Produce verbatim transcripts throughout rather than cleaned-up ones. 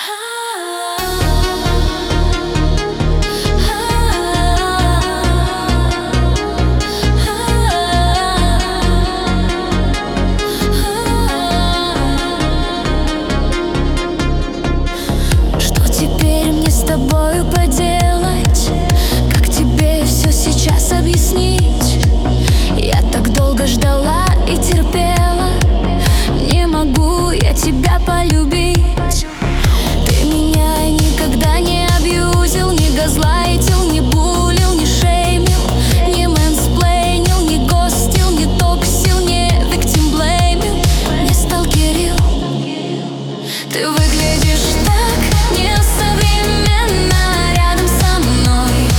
Что теперь мне с тобою поделать? Как тебе все сейчас объяснить? Я так долго ждала и терпела. Не могу я тебя полюбить. Ты меня никогда не абьюзил, не газлайтил, не булил, не шеймил, не мэнсплейнил, не гостил, не токсил, не виктимблеймил, не сталкерил. Ты выглядишь так несовременно рядом со мной.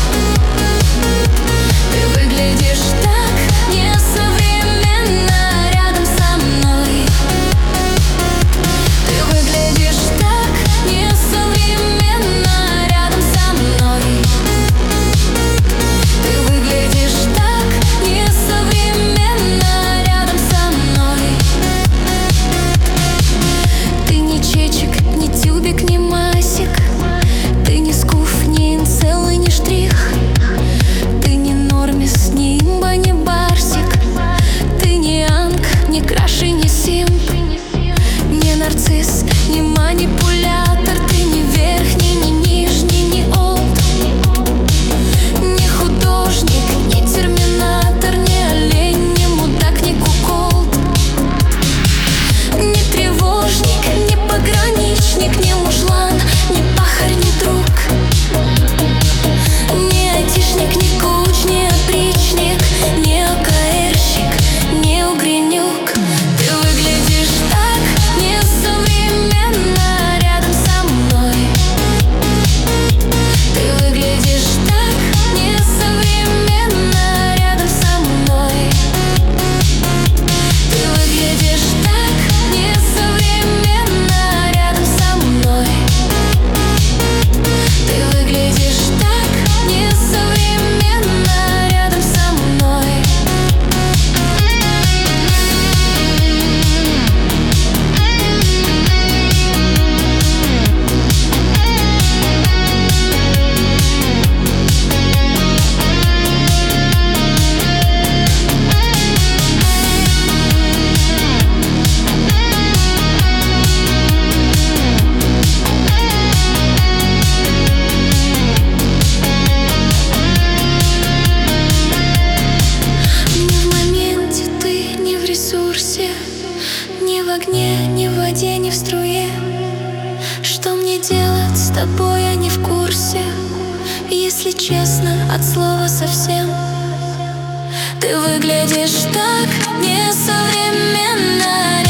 Ты выглядишь так несовременно рядом со мной. Ты выглядишь так несовременно рядом со мной. Ты выглядишь так несовременно рядом со мной. Ты не чечек, не тюбик, не масик. Ты не скуф, не инцел и не штрих. Ты не нормис, не имба, не барсик. Ты не анг, не краш и не симп. Не нарцисс, не манипулятор. Ты не верхний, не нижний, не олд. Не художник, не терминатор, не олень, не мудак, не куколд. Не тревожник, не пограничник, не мужлан, не пахарь, не друг. Не айтишник, не коуч, не опричник, не ОКРщик, не угренюк. Ты выглядишь так несовременно рядом со мной. Ты выглядишь так несовременно рядом со мной. Ты выглядишь так несовременно рядом со мной. Ты выглядишь так несовременно рядом со мной. Не в моменте ты, не в ресурсе, ни в огне, ни в воде, ни в струе. Что мне делать с тобой, я не в курсе. Если честно, от слова совсем. Ты выглядишь так несовременно